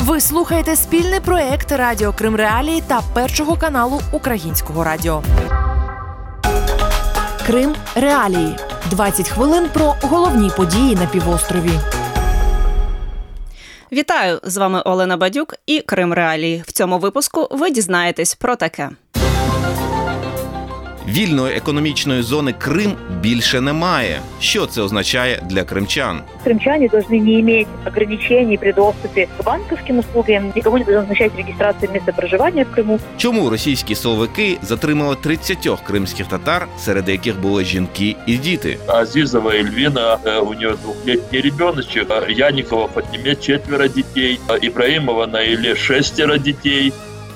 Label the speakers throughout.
Speaker 1: Ви слухаєте спільний проєкт Радіо Крим Реалії та Першого каналу Українського радіо. Крим Реалії. 20 хвилин про головні події на півострові.
Speaker 2: Вітаю! З вами Олена Бадюк і Крим Реалії. В цьому випуску ви дізнаєтесь про таке.
Speaker 3: Вільної економічної зони Крим більше немає. Що це означає для кримчан?
Speaker 4: Крымчане должны не иметь ограничений при доступе к банковским услугам, никого не должна означать регистрация места проживания в Крыму.
Speaker 3: Чому російські силовики затримали 30 кримських татар, серед яких були жінки і діти?
Speaker 5: Азизова Эльвина, у нее 2-летний ребеночек, Яникова Фатиме 4 детей, Ибраимова Наиле 6 детей.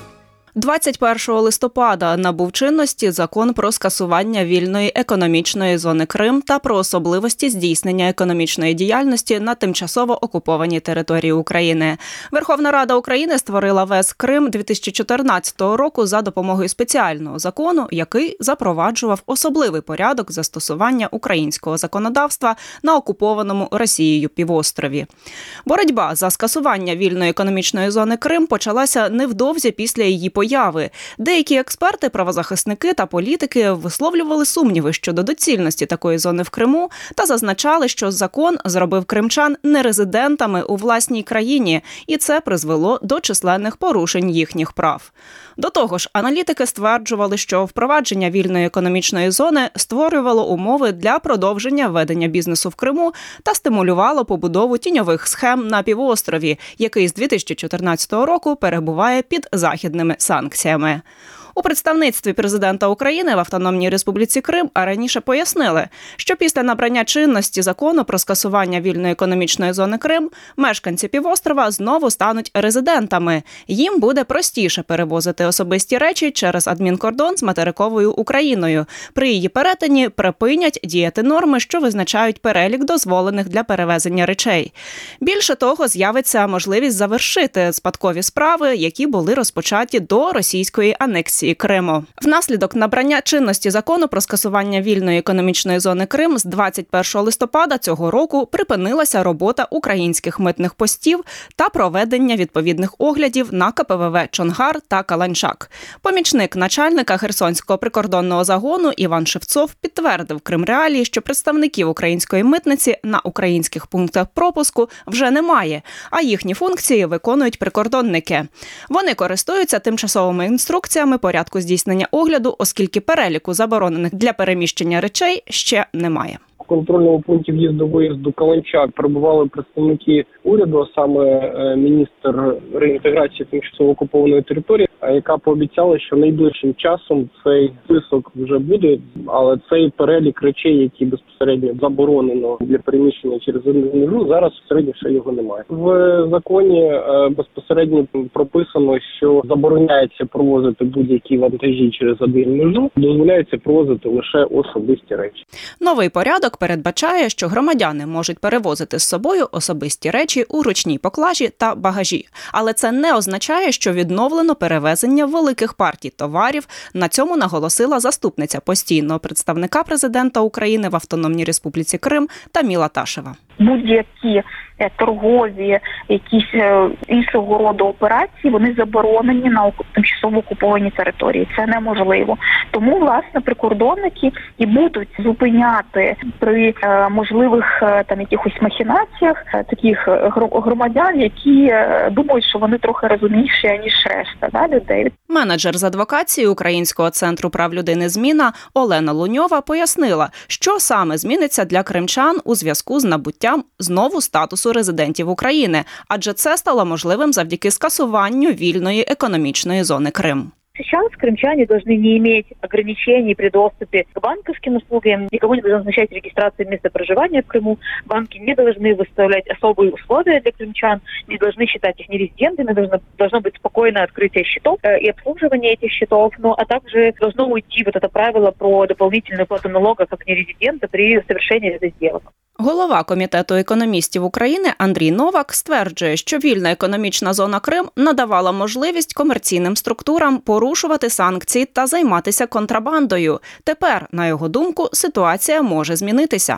Speaker 2: 21 листопада набув чинності Закон про скасування вільної економічної зони Крим та про особливості здійснення економічної діяльності на тимчасово окупованій території України. Верховна Рада України створила ВЕС Крим 2014 року за допомогою спеціального закону, який запроваджував особливий порядок застосування українського законодавства на окупованому Росією півострові. Боротьба за скасування вільної економічної зони Крим почалася невдовзі після її появи. Деякі експерти, правозахисники та політики висловлювали сумніви щодо доцільності такої зони в Криму та зазначали, що закон зробив кримчан нерезидентами у власній країні, і це призвело до численних порушень їхніх прав. До того ж, аналітики стверджували, що впровадження вільної економічної зони створювало умови для продовження ведення бізнесу в Криму та стимулювало побудову тіньових схем на півострові, який з 2014 року перебуває під західними санкціями. У представництві президента України в Автономній Республіці Крим раніше пояснили, що після набрання чинності закону про скасування вільної економічної зони Крим мешканці півострова знову стануть резидентами. Їм буде простіше перевозити особисті речі через адмінкордон з материковою Україною. При її перетині припинять діяти норми, що визначають перелік дозволених для перевезення речей. Більше того, з'явиться можливість завершити спадкові справи, які були розпочаті до російської анексії Криму. Внаслідок набрання чинності закону про скасування вільної економічної зони Крим з 21 листопада цього року припинилася робота українських митних постів та проведення відповідних оглядів на КПВВ Чонгар та Каланчак. Помічник начальника Херсонського прикордонного загону Іван Шевцов підтвердив Крим Реалії, що представників української митниці на українських пунктах пропуску вже немає, а їхні функції виконують прикордонники. Вони користуються тимчасовими інструкціями порядку здійснення огляду, оскільки переліку заборонених для переміщення речей ще немає.
Speaker 6: В контрольному пункті в'їзду-виїзду Каланчак перебували представники уряду, а саме міністр реінтеграції тимчасово окупованої території, яка пообіцяла, що найближчим часом цей список вже буде, але цей перелік речей, які безпосередньо заборонено для переміщення через межу, зараз безпосередньо ще його немає. В законі безпосередньо прописано, що забороняється провозити будь-які вантажі через адмінмежу, дозволяється провозити лише особисті речі.
Speaker 2: Новий порядок передбачає, що громадяни можуть перевозити з собою особисті речі у ручній поклажі та багажі. Але це не означає, що відновлено перевезення великих партій товарів. На цьому наголосила заступниця постійного представника президента України в Автономній Республіці Крим Таміла Ташева.
Speaker 4: Будь-які торгові, якісь іншого роду операції, вони заборонені на тимчасово окупованій території. Це неможливо. Тому, власне, прикордонники і будуть зупиняти при можливих там якихось махінаціях таких громадян, які думають, що вони трохи розумніші, ніж решта людей.
Speaker 2: Менеджер з адвокації Українського центру прав людини «Зміна» Олена Луньова пояснила, що саме зміниться для кримчан у зв'язку з набуттям знову статусу резидентів України, адже це стало можливим завдяки скасуванню вільної економічної зони Крим.
Speaker 4: Сейчас крымчане должны не иметь ограничений при доступе к банковским услугам, никого не должна означать регистрация места проживания в Крыму, банки не должны выставлять особые условия для крымчан, не должны считать их нерезидентами, должно быть спокойное открытие счетов и обслуживание этих счетов, а также должно уйти вот это правило про дополнительную плату налога как нерезидента при совершении этих сделок.
Speaker 2: Голова Комітету економістів України Андрій Новак стверджує, що вільна економічна зона Крим надавала можливість комерційним структурам порушувати санкції та займатися контрабандою. Тепер, на його думку, ситуація може змінитися.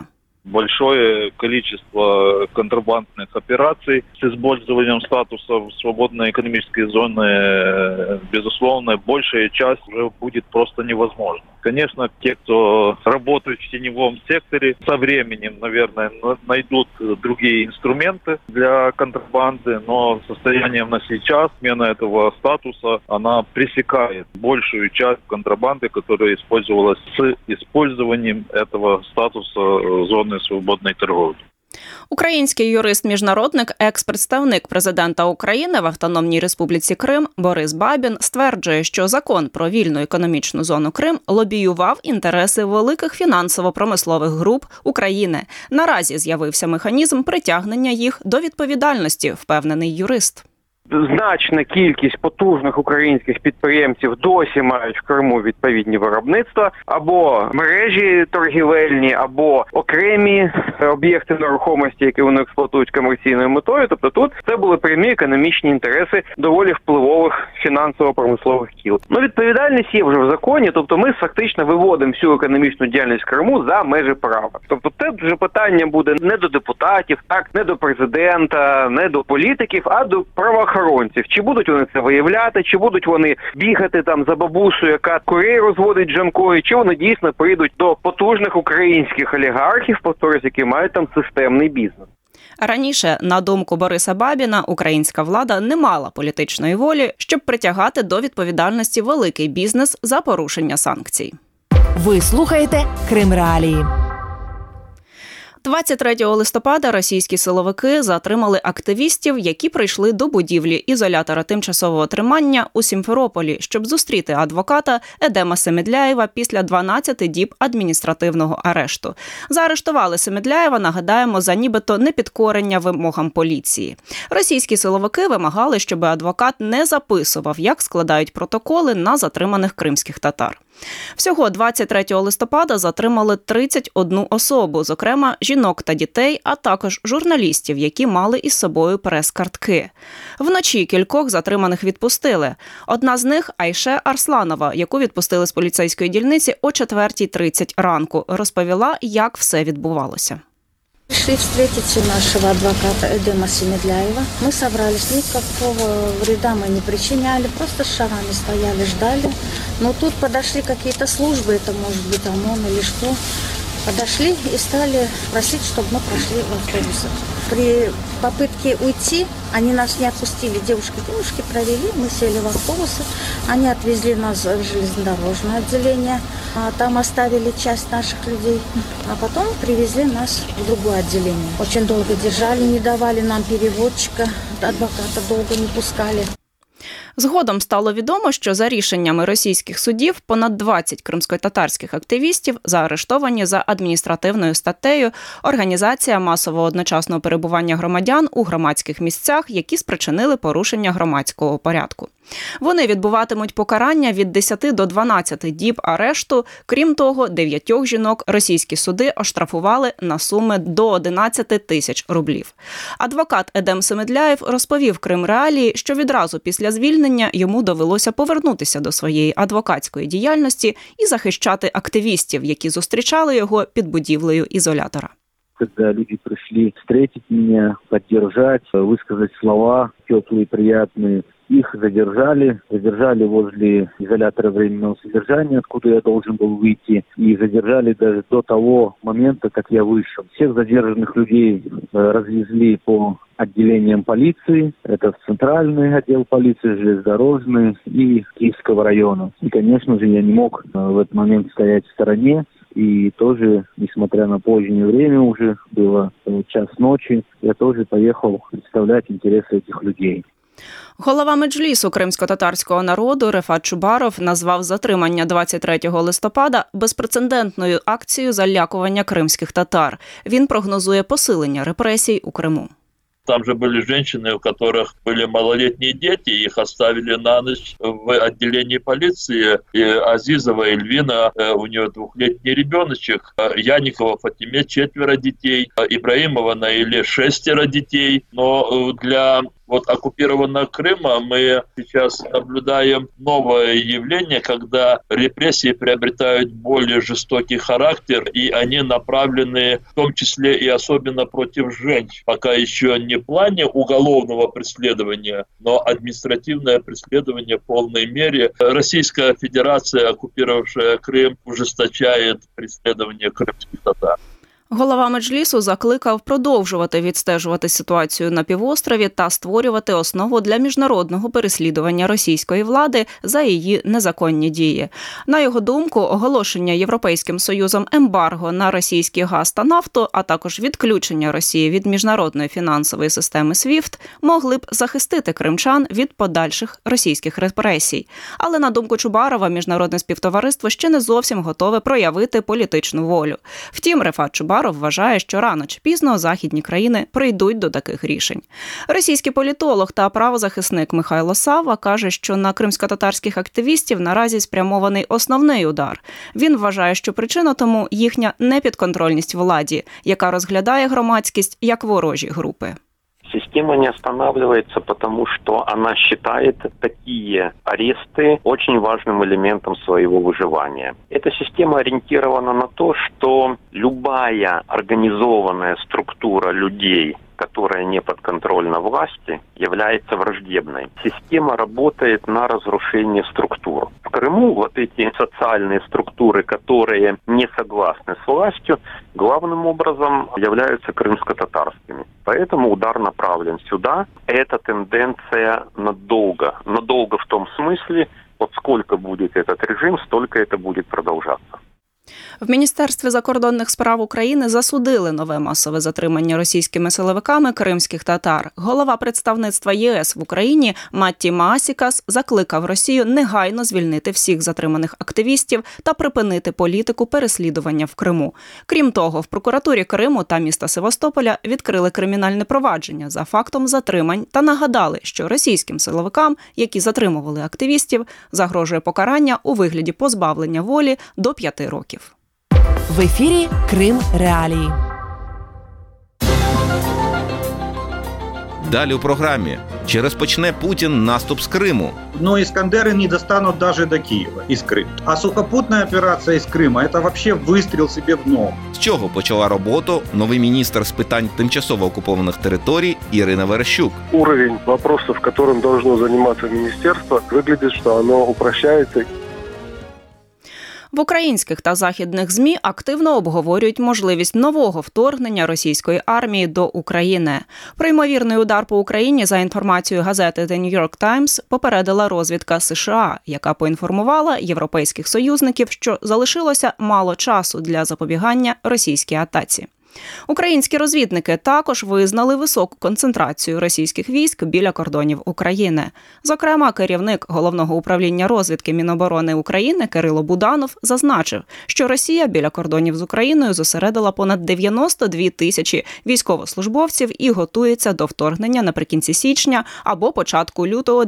Speaker 7: большое количество контрабандных операций с использованием статуса свободной экономической зоны, безусловно, большая часть уже будет просто невозможна. Конечно, те, кто работает в теневом секторе, со временем, наверное, найдут другие инструменты для контрабанды, но состоянием на сейчас смена этого статуса, она пресекает большую часть контрабанды, которая использовалась с использованием этого статуса зоны свободной торговли.
Speaker 2: Український юрист-міжнародник, екс-представник президента України в Автономній Республіці Крим Борис Бабін стверджує, що закон про вільну економічну зону Крим лобіював інтереси великих фінансово-промислових груп України. Наразі з'явився механізм притягнення їх до відповідальності, впевнений юрист.
Speaker 8: Значна кількість потужних українських підприємців досі мають в Криму відповідні виробництва, або мережі торгівельні, або окремі об'єкти нерухомості, які вони експлуатують комерційною метою. Тобто тут це були прямі економічні інтереси доволі впливових фінансово-промислових кіл. Відповідальність є вже в законі, тобто ми фактично виводимо всю економічну діяльність в Криму за межі права. Тобто це вже питання буде не до депутатів, не до президента, не до політиків, а до правоохоронців. Чи будуть вони це виявляти, чи будуть вони бігати там за бабусею, яка курей розводить джанкою, чи вони дійсно прийдуть до потужних українських олігархів, які мають там системний бізнес.
Speaker 2: Раніше, на думку Бориса Бабіна, українська влада не мала політичної волі, щоб притягати до відповідальності великий бізнес за порушення санкцій.
Speaker 1: Ви слухаєте Крим Реалії.
Speaker 2: 23 листопада російські силовики затримали активістів, які прийшли до будівлі ізолятора тимчасового тримання у Сімферополі, щоб зустріти адвоката Едема Семедляєва після 12 діб адміністративного арешту. Заарештували Семедляєва, нагадаємо, за нібито непідкорення вимогам поліції. Російські силовики вимагали, щоб адвокат не записував, як складають протоколи на затриманих кримських татар. Всього 23 листопада затримали 31 особу, зокрема жінок та дітей, а також журналістів, які мали із собою прес-картки. Вночі кількох затриманих відпустили. Одна з них – Айше Арсланова, яку відпустили з поліцейської дільниці о 4:30 ранку. Розповіла, як все відбувалося.
Speaker 9: Пришли встретить нашего адвоката Эдема Семедляева. Мы собрались, никакого вреда мы не причиняли, просто с шагами стояли, ждали. Но тут подошли какие-то службы, это может быть ОМОН или что. Подошли и стали просить, чтобы мы прошли в автобусах. При попытке уйти они нас не отпустили. Девушки провели, мы сели в автобусы. Они отвезли нас в железнодорожное отделение. Там оставили часть наших людей. А потом привезли нас в другое отделение. Очень долго держали, не давали нам переводчика. Адвоката долго не пускали.
Speaker 2: Згодом стало відомо, що за рішеннями російських судів понад 20 кримськотатарських активістів заарештовані за адміністративною статтею «Організація масового одночасного перебування громадян у громадських місцях, які спричинили порушення громадського порядку». Вони відбуватимуть покарання від 10 до 12 діб арешту. Крім того, 9 жінок російські суди оштрафували на суми до 11 тисяч рублів. Адвокат Едем Семедляєв розповів Крим Реалії, що відразу після звільнення йому довелося повернутися до своєї адвокатської діяльності і захищати активістів, які зустрічали його під будівлею ізолятора.
Speaker 10: Когда люди пришли встретить меня, поддержать, высказать слова теплые, приятные, их задержали возле изолятора временного содержания, откуда я должен был выйти, и задержали даже до того момента, как я вышел. Всех задержанных людей развезли по отделениям полиции, это в центральный отдел полиции, железнодорожный и Киевского района. И, конечно же, я не мог в этот момент стоять в стороне. И тоже, несмотря на позднее время, уже было час ночи, я тоже поехал представлять интересы этих людей.
Speaker 2: Голова Меджлісу кримсько-татарського народу Рефат Чубаров назвав затримання 23 листопада безпрецедентною акцією залякування кримських татар. Він прогнозує посилення репресій у Криму.
Speaker 5: Там же были женщины, у которых были малолетние дети, их оставили на ночь в отделении полиции. И Азизова Эльвина, у нее 2-летний ребеночек, Яникова Фатиме 4 детей, Ибраимова Наиле 6 детей. Но для вот оккупированного Крыма мы сейчас наблюдаем новое явление, когда репрессии приобретают более жестокий характер, и они направлены в том числе и особенно против женщин. Пока еще не в плане уголовного преследования, но административное преследование в полной мере. Российская Федерация, оккупировавшая Крым, ужесточает преследование крымских татар.
Speaker 2: Голова Меджлісу закликав продовжувати відстежувати ситуацію на півострові та створювати основу для міжнародного переслідування російської влади за її незаконні дії. На його думку, оголошення Європейським Союзом ембарго на російський газ та нафту, а також відключення Росії від міжнародної фінансової системи SWIFT могли б захистити кримчан від подальших російських репресій. Але, на думку Чубарова, міжнародне співтовариство ще не зовсім готове проявити політичну волю. Втім, Рефат Чубаров вважає, що рано чи пізно західні країни прийдуть до таких рішень. Російський політолог та правозахисник Михайло Савва каже, що на кримськотатарських активістів наразі спрямований основний удар. Він вважає, що причина тому їхня непідконтрольність владі, яка розглядає громадськість як ворожі групи.
Speaker 11: Система не останавливается, потому что она считает такие аресты очень важным элементом своего выживания. Эта система ориентирована на то, что любая организованная структура людей, которая не подконтрольна власти, является враждебной. Система работает на разрушение структур. В Крыму вот эти социальные структуры, которые не согласны с властью, главным образом являются крымско-татарскими. Поэтому удар направлен сюда. Эта тенденция надолго. Надолго в том смысле, вот сколько будет этот режим, столько это будет продолжаться.
Speaker 2: В Міністерстві закордонних справ України засудили нове масове затримання російськими силовиками кримських татар. Голова представництва ЄС в Україні Матті Маасікас закликав Росію негайно звільнити всіх затриманих активістів та припинити політику переслідування в Криму. Крім того, в прокуратурі Криму та міста Севастополя відкрили кримінальне провадження за фактом затримань та нагадали, що російським силовикам, які затримували активістів, загрожує покарання у вигляді позбавлення волі до 5 років.
Speaker 1: В ефірі Крим Реалії.
Speaker 3: Далі у програмі. Чи розпочне Путін наступ з Криму?
Speaker 12: Но Искандеры не достанут даже до Киева из Крыма. А сухопутная операция из Крыма – это вообще выстрел себе в ногу.
Speaker 3: З чого почала роботу новий міністр з питань тимчасово окупованих територій Ірина Верещук?
Speaker 13: Уровень вопросов, которым должно заниматься министерство, выглядит, что оно упрощается.
Speaker 2: В українських та західних ЗМІ активно обговорюють можливість нового вторгнення російської армії до України. Про ймовірний удар по Україні, за інформацією газети The New York Times, попередила розвідка США, яка поінформувала європейських союзників, що залишилося мало часу для запобігання російській атаці. Українські розвідники також визнали високу концентрацію російських військ біля кордонів України. Зокрема, керівник Головного управління розвідки Міноборони України Кирило Буданов зазначив, що Росія біля кордонів з Україною зосередила понад 92 тисячі військовослужбовців і готується до вторгнення наприкінці січня або початку лютого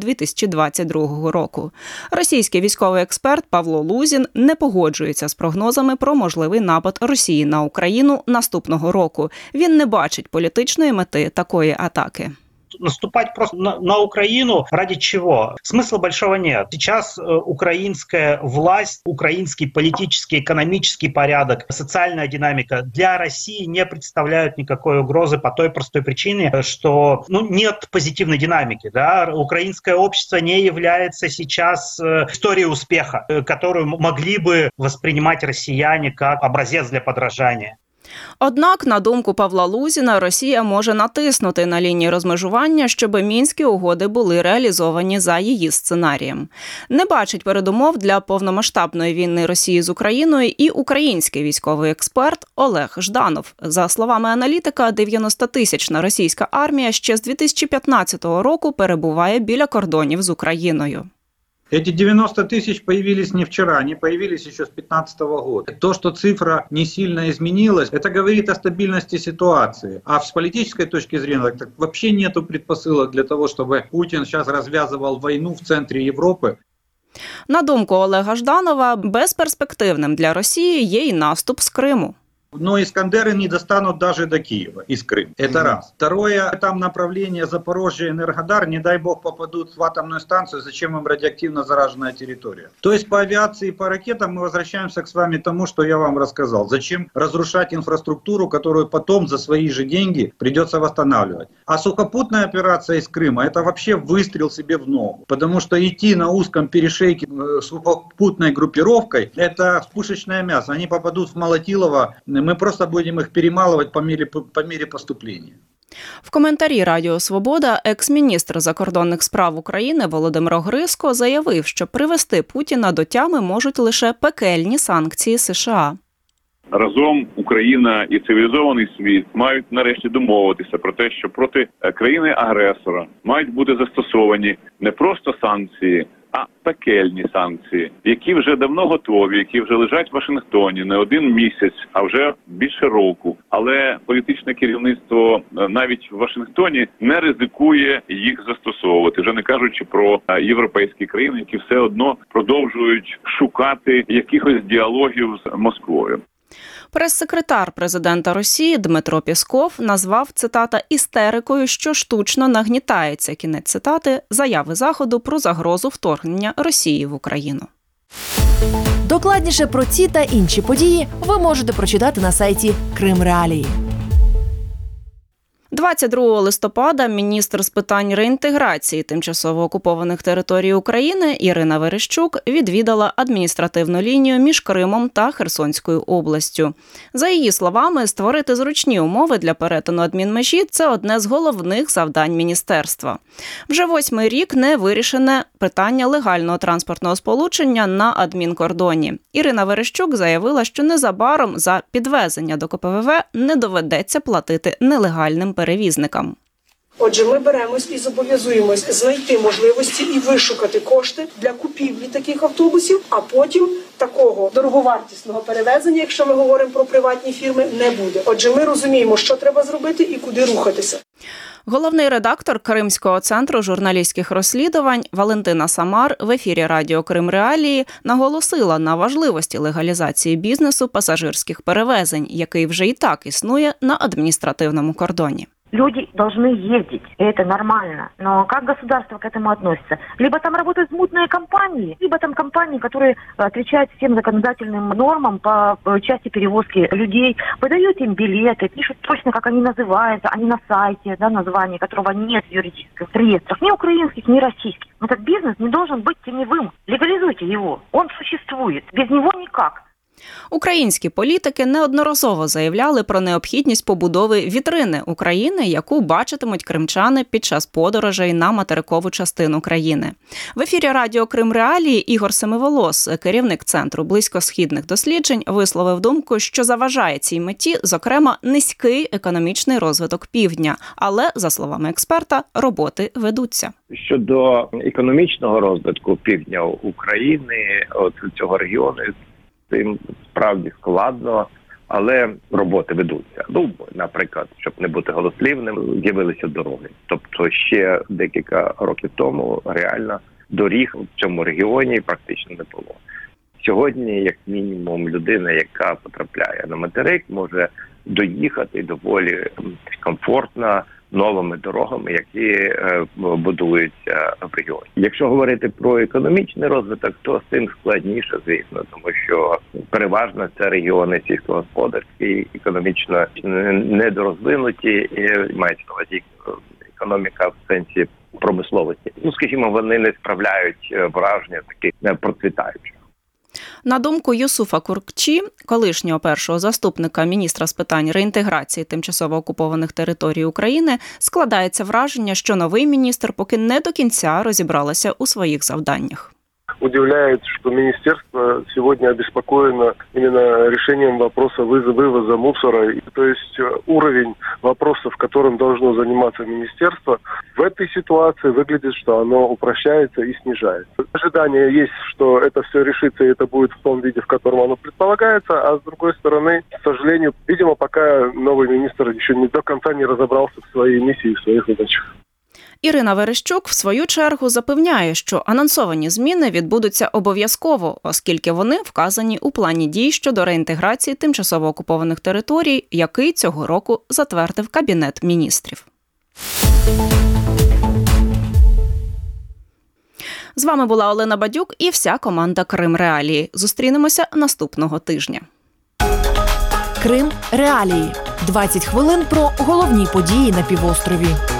Speaker 2: 2022 року. Російський військовий експерт Павло Лузін не погоджується з прогнозами про можливий напад Росії на Україну наступного року. Він не бачить політичної мети такої атаки.
Speaker 14: Наступать просто на Украину ради чего? Смысла большого нет. Сейчас украинская власть, украинский политический, экономический порядок, социальная динамика для России не представляют никакой угрозы по той простой причине, что нет позитивной динамики. Да? Украинское общество не является сейчас историей успеха, которую могли бы воспринимать россияне как образец для подражания.
Speaker 2: Однак, на думку Павла Лузіна, Росія може натиснути на лінії розмежування, щоб мінські угоди були реалізовані за її сценарієм. Не бачить передумов для повномасштабної війни Росії з Україною і український військовий експерт Олег Жданов. За словами аналітика, 90-тисячна російська армія ще з 2015 року перебуває біля кордонів з Україною.
Speaker 12: Эти 90 тысяч появились не вчера, они появились еще с 2015 года. То, что цифра не сильно изменилась, это говорит о стабильности ситуации. А с политической точки зрения так вообще нету предпосылок для того, чтобы Путин сейчас развязывал войну в центре Европы.
Speaker 2: На думку Олега Жданова, безперспективним для Росії є й наступ з Криму.
Speaker 12: Но «Искандеры» не достанут даже до Киева из Крыма. Это раз. Второе, там направление Запорожье, Энергодар, не дай бог попадут в атомную станцию, зачем им радиоактивно зараженная территория. То есть по авиации и по ракетам мы возвращаемся с вами к тому, что я вам рассказал. Зачем разрушать инфраструктуру, которую потом за свои же деньги придется восстанавливать. А сухопутная операция из Крыма — это вообще выстрел себе в ногу. Потому что идти на узком перешейке сухопутной группировкой — это пушечное мясо. Они попадут в Молотилово, мы просто будем их перемалывать по мере поступления.
Speaker 2: В коментарі Радіо Свобода екс-міністр закордонних справ України Володимир Огриско заявив, що привести Путіна до тями можуть лише пекельні санкції США.
Speaker 15: Разом Україна і цивілізований світ мають нарешті домовитися про те, що проти країни-агресора мають бути застосовані не просто санкції, а пекельні санкції, які вже давно готові, які вже лежать в Вашингтоні не один місяць, а вже більше року. Але політичне керівництво навіть в Вашингтоні не ризикує їх застосовувати, вже не кажучи про європейські країни, які все одно продовжують шукати якихось діалогів з Москвою.
Speaker 2: Прес-секретар президента Росії Дмитро Пєсков назвав, цитата, «істерикою, що штучно нагнітається», кінець цитати, заяви Заходу про загрозу вторгнення Росії в Україну.
Speaker 1: Докладніше про ці та інші події ви можете прочитати на сайті Крим Реалії.
Speaker 2: 22 листопада міністр з питань реінтеграції тимчасово окупованих територій України Ірина Верещук відвідала адміністративну лінію між Кримом та Херсонською областю. За її словами, створити зручні умови для перетину адмінмежі – це одне з головних завдань міністерства. Вже 8-й рік не вирішене питання легального транспортного сполучення на адмінкордоні. Ірина Верещук заявила, що незабаром за підвезення до КПВВ не доведеться платити нелегальним перевізникам.
Speaker 16: Отже, ми беремось і зобов'язуємось знайти можливості і вишукати кошти для купівлі таких автобусів, а потім такого дороговартісного перевезення, якщо ми говоримо про приватні фірми, не буде. Отже, ми розуміємо, що треба зробити і куди рухатися.
Speaker 2: Головний редактор Кримського центру журналістських розслідувань Валентина Самар в ефірі Радіо Крим Реалії наголосила на важливості легалізації бізнесу пасажирських перевезень, який вже і так існує на адміністративному кордоні.
Speaker 17: Люди должны ездить, и это нормально. Но как государство к этому относится? Либо там работают мутные компании, либо там компании, которые отвечают всем законодательным нормам по части перевозки людей, выдают им билеты, пишут точно, как они называются, они на сайте, да, название которого нет в юридических реестрах, ни украинских, ни российских. Но этот бизнес не должен быть теневым. Легализуйте его, он существует, без него никак.
Speaker 2: Українські політики неодноразово заявляли про необхідність побудови вітрини України, яку бачитимуть кримчани під час подорожей на материкову частину країни. В ефірі Радіо Крим Реалії Ігор Семиволос, керівник Центру близькосхідних досліджень, висловив думку, що заважає цій меті, зокрема, низький економічний розвиток півдня. Але, за словами експерта, роботи ведуться.
Speaker 18: Щодо економічного розвитку півдня України, от цього регіону, цим справді складно, але роботи ведуться. Ну, наприклад, щоб не бути голослівним, з'явилися дороги. Тобто ще декілька років тому реально доріг в цьому регіоні практично не було. Сьогодні, як мінімум, людина, яка потрапляє на материк, може доїхати доволі комфортно новими дорогами, які будуються в регіоні. Якщо говорити про економічний розвиток, то з цим складніше, звісно, тому що переважно це регіони сільськогосподарські, економічно недорозвинуті, і мається на увазі економіка в сенсі промисловості. Ну, скажімо, вони не справляють враження таких процвітаючих.
Speaker 2: На думку Юсуфа Куркчі, колишнього першого заступника міністра з питань реінтеграції тимчасово окупованих територій України, складається враження, що новий міністр поки не до кінця розібралася у своїх завданнях.
Speaker 13: Удивляет, что министерство сегодня обеспокоено именно решением вопроса вывоза мусора. То есть уровень вопросов, которым должно заниматься министерство, в этой ситуации выглядит, что оно упрощается и снижается. Ожидание есть, что это все решится и это будет в том виде, в котором оно предполагается, а с другой стороны, к сожалению, видимо, пока новый министр еще не до конца не разобрался в своей миссии, в своих задачах.
Speaker 2: Ірина Верещук, в свою чергу, запевняє, що анонсовані зміни відбудуться обов'язково, оскільки вони вказані у плані дій щодо реінтеграції тимчасово окупованих територій, який цього року затвердив Кабінет міністрів. З вами була Олена Бадюк і вся команда Крим Реалії. Зустрінемося наступного тижня.
Speaker 1: Крим Реалії. 20 хвилин про головні події на півострові.